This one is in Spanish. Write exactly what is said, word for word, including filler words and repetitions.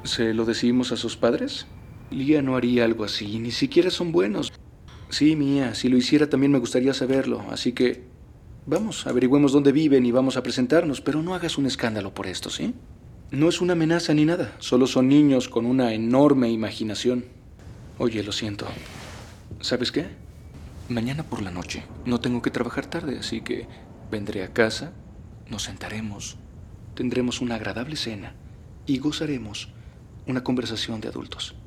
¿Se lo decimos a sus padres? Lía no haría algo así, ni siquiera son buenos. Sí, Mía, si lo hiciera también me gustaría saberlo, así que vamos, averigüemos dónde viven y vamos a presentarnos, pero no hagas un escándalo por esto, ¿sí? No es una amenaza ni nada, solo son niños con una enorme imaginación. Oye, lo siento. ¿Sabes qué? Mañana por la noche no tengo que trabajar tarde, así que vendré a casa, nos sentaremos, tendremos una agradable cena y gozaremos una conversación de adultos.